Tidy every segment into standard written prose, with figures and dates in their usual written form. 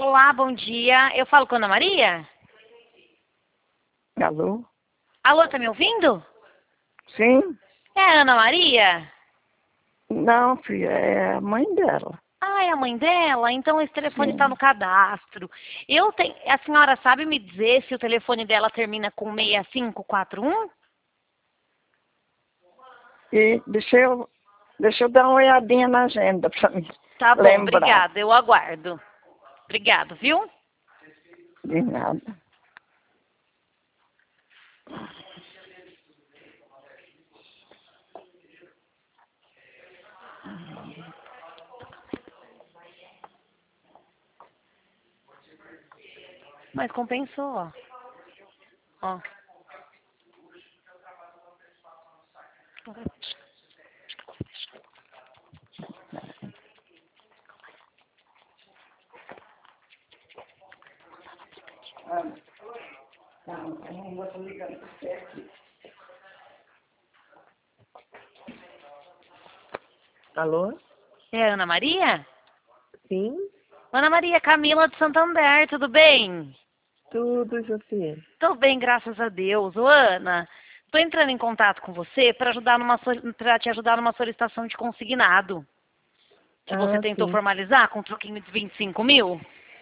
Olá, bom dia. Eu falo com a Ana Maria? Alô? Alô, tá me ouvindo? Sim? É a Ana Maria? Não, filha, é a mãe dela. Ah, é a mãe dela? Então esse telefone está no Sim. cadastro. A senhora sabe me dizer se o telefone dela termina com 6541? E deixa eu dar uma olhadinha na agenda pra mim Tá bom, lembrar. obrigada. Eu aguardo. Obrigado, viu? De nada. Mas compensou, ó. Ó. Alô? É a Ana Maria? Sim? Ana Maria Camila de Santander, tudo bem? Tudo, e você? Tô bem, graças a Deus. Ô, Ana, tô entrando em contato com você para te ajudar numa solicitação de consignado que você Ah, tentou sim. formalizar com um troquinho de 25 mil.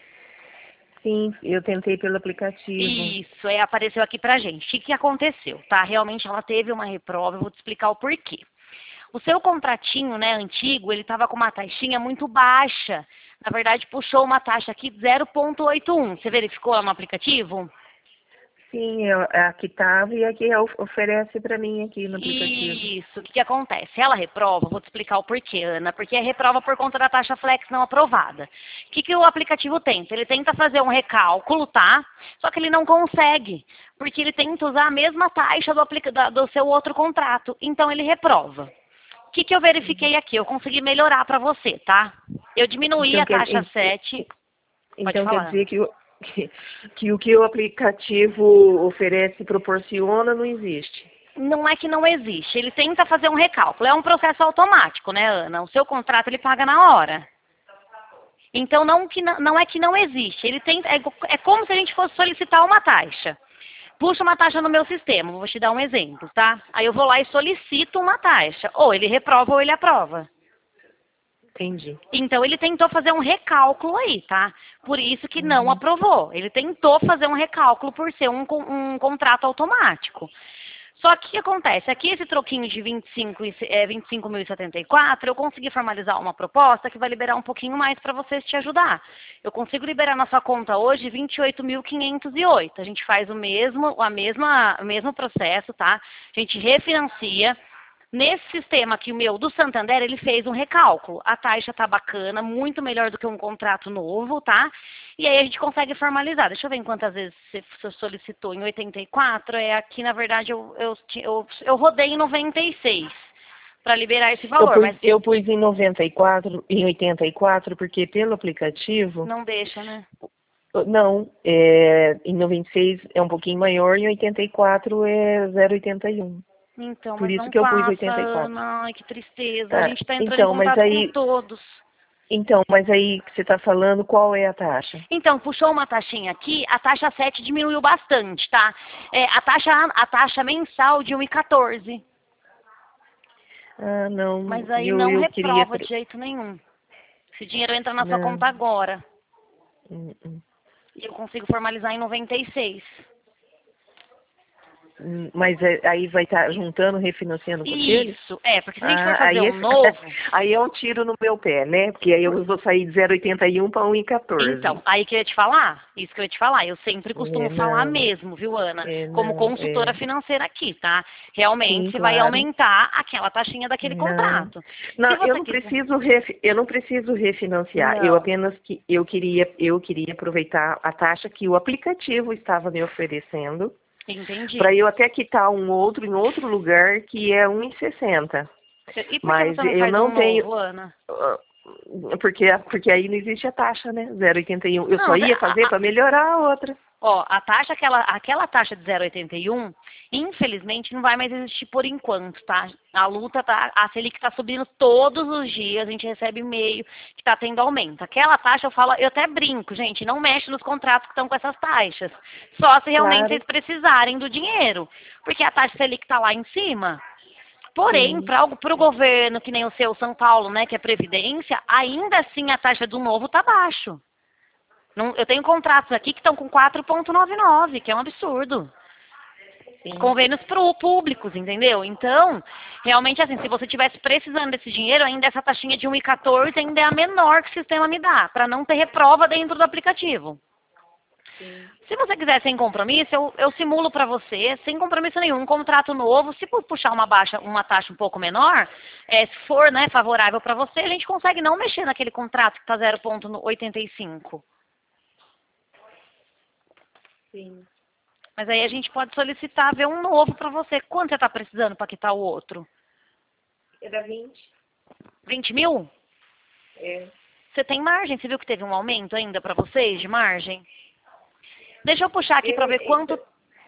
Sim, eu tentei pelo aplicativo. Isso, apareceu aqui pra gente. O que que aconteceu, tá? Realmente ela teve uma reprova, eu vou te explicar o porquê. O seu contratinho, né, antigo, ele estava com uma taxinha muito baixa. Na verdade, puxou uma taxa aqui de 0,81. Você verificou lá no aplicativo? Sim, aqui estava e aqui oferece para mim aqui no aplicativo. Isso, o que que acontece? Ela reprova, vou te explicar o porquê, Ana, porque é reprova por conta da taxa flex não aprovada. O que que o aplicativo tenta? Ele tenta fazer um recálculo, tá? Só que ele não consegue, porque ele tenta usar a mesma taxa do seu outro contrato, então ele reprova. O que que eu verifiquei aqui? Eu consegui melhorar para você, tá? Eu diminuí Então a taxa 7. Pode Então quer falar. dizer que o que o aplicativo oferece e proporciona não existe. Não é que não existe, ele tenta fazer um recálculo. É um processo automático, né, Ana? O seu contrato ele paga na hora. Então não é que não existe. Ele tenta, é como se a gente fosse solicitar uma taxa. Puxa uma taxa no meu sistema, vou te dar um exemplo, tá? Aí eu vou lá e solicito uma taxa. Ou ele reprova ou ele aprova. Entendi. Então ele tentou fazer um recálculo aí, tá? Por isso que não Uhum. aprovou. Ele tentou fazer um recálculo por ser um contrato automático. Só que o que acontece? Aqui esse troquinho de 25.074, eu consegui formalizar uma proposta que vai liberar um pouquinho mais para vocês te ajudar. Eu consigo liberar na sua conta hoje 28.508. A gente faz o mesmo processo, tá? A gente refinancia. Nesse sistema aqui, o meu, do Santander, ele fez um recálculo. A taxa tá bacana, muito melhor do que um contrato novo, tá? E aí a gente consegue formalizar. Deixa eu ver em quantas vezes você solicitou. Em 84, aqui na verdade eu rodei em 96 para liberar esse Eu valor, pus, mas eu pus em 94, em 84, porque pelo aplicativo, não deixa, né? não, em 96 é um pouquinho maior e em 84 é 0,81. Então, Por mas isso não que eu pus passa, 84. Ana. Ai, que tristeza. A Tá, gente tá entrando em então, contato com todos. mas aí que você está falando, qual é a taxa? Então, puxou uma taxinha aqui, a taxa 7 diminuiu bastante, tá? A taxa mensal de 1,14. Ah, não, Mas aí eu, não eu queria... reprova de jeito nenhum. Esse dinheiro entra na sua Não, conta agora. hum, hum. E eu consigo formalizar em 96. Mas aí vai estar juntando, refinanciando com aquele? Isso, porque se a gente for Ah, fazer um novo, aí é um tiro no meu pé, né? Porque aí eu vou sair de 0,81 para 1,14. então, aí que eu ia te falar, isso que eu ia te falar, eu sempre costumo falar Não, mesmo, viu, Ana? Como não, consultora financeira aqui, tá? sim, Realmente vai claro. aumentar aquela taxinha daquele Não, contrato. Se não, você quiser. eu não preciso refinanciar. Eu Não, apenas eu queria aproveitar a taxa que o aplicativo estava me oferecendo para entendi. eu até quitar em outro lugar que é 1,60. E por que Mas você não eu faz um não tenho, novo, Ana? porque aí não existe a taxa, né? 0,81. Eu Não, só ia fazer para melhorar a outra. Ó, a taxa, aquela taxa de 0,81, infelizmente não vai mais existir por enquanto, tá? A luta tá, a Selic está subindo todos os dias, a gente recebe e-mail que está tendo aumento. Aquela taxa, eu até brinco, gente, não mexe nos contratos que estão com essas taxas. Só se realmente Claro, vocês precisarem do dinheiro, porque a taxa Selic está lá em cima. Porém, sim. para o governo, que nem o seu São Paulo, né, que é Previdência, ainda assim a taxa do novo está baixo. Eu tenho contratos aqui que estão com 4,99, que é um absurdo. Sim. Convênios públicos, entendeu? Então, realmente assim, se você estivesse precisando desse dinheiro, ainda essa taxinha de 1,14 ainda é a menor que o sistema me dá, para não ter reprova dentro do aplicativo. Sim. Se você quiser sem compromisso, eu simulo para você, sem compromisso nenhum, um contrato novo. Se puxar uma taxa um pouco menor, se for, né, favorável para você, a gente consegue não mexer naquele contrato que está 0,85. Sim. Mas aí a gente pode solicitar ver um novo para você. Quanto você está precisando para quitar o outro? Era 20. 20 mil? É. Você tem margem? Você viu que teve um aumento ainda para vocês de margem? Deixa eu puxar aqui para ver quanto...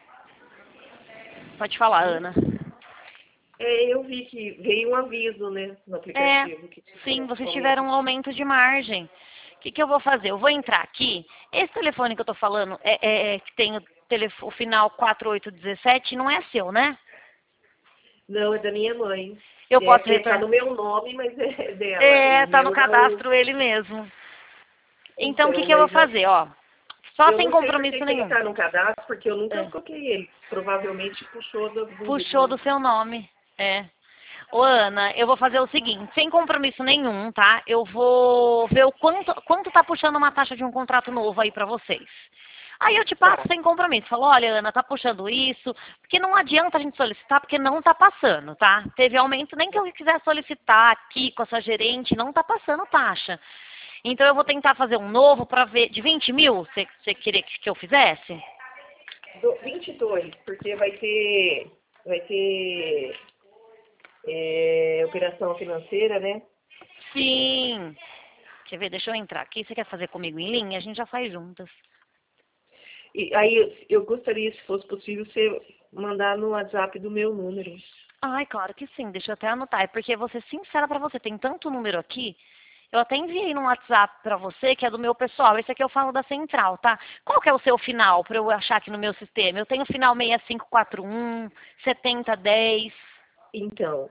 Pode falar, Ana. Eu vi que veio um aviso, né, no É, aplicativo que sim, tinha vocês tiveram aumento. um aumento de margem. O que eu vou fazer? Eu vou entrar aqui.Esse telefone que eu estou falando, que tem o final 4817, não é seu, né? Não, é da minha mãe. Eu posso Tá retornar. no meu nome, mas é dela. O Tá no meu não. cadastro ele mesmo. Então, o Então, que eu vou mas fazer, ó? Só eu sem não sei por que compromisso que ele nenhum. tá no cadastro, porque eu nunca É. coloquei ele. Provavelmente puxou do Puxou do meu. seu nome. É. Ô, Ana, eu vou fazer o seguinte, sem compromisso nenhum, tá? Eu vou ver o quanto tá puxando uma taxa de um contrato novo aí pra vocês. Aí eu te passo Tá. sem compromisso. Falo, olha, Ana, tá puxando isso, porque não adianta a gente solicitar, porque não tá passando, tá? Teve aumento, nem que eu quiser solicitar aqui com a sua gerente, não tá passando taxa. Então eu vou tentar fazer um novo pra ver, de 20 mil, você queria que eu fizesse? 22, porque vai ter operação financeira, né? Sim. Quer ver? Deixa eu entrar aqui. Você quer fazer comigo em linha? A gente já faz juntas. E aí eu gostaria, se fosse possível, você mandar no WhatsApp do meu número. Ai, claro que sim. Deixa eu até anotar. É porque, vou ser sincera pra você, tem tanto número aqui. Eu até enviei no WhatsApp pra você, que é do meu pessoal. Esse aqui eu falo da central, tá? Qual que é o seu final pra eu achar aqui no meu sistema? Eu tenho o final 6541, 7010. Então,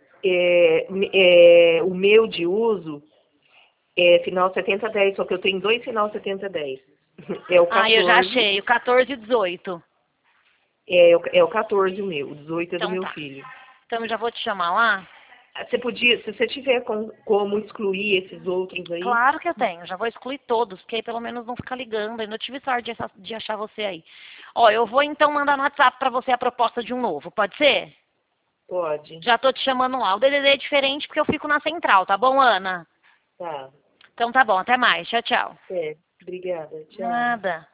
o meu de uso é final 7010, só que eu tenho dois final 7010. É o Ah, eu já 14, achei. O 14 e 18. é o 14 o meu, o 18 é do Então meu tá. filho. Então eu já vou te chamar lá. Você podia, se você tiver como excluir esses outros aí, Claro que eu tenho, já vou excluir todos, porque aí pelo menos não fica ligando. Eu não tive sorte de achar você aí. Ó, eu vou então mandar no WhatsApp pra você a proposta de um novo, pode ser? pode. Já tô te chamando lá. O DDD é diferente porque eu fico na central, tá bom, Ana? Tá. Então tá bom, até mais. Tchau, tchau. Obrigada. Tchau. Nada.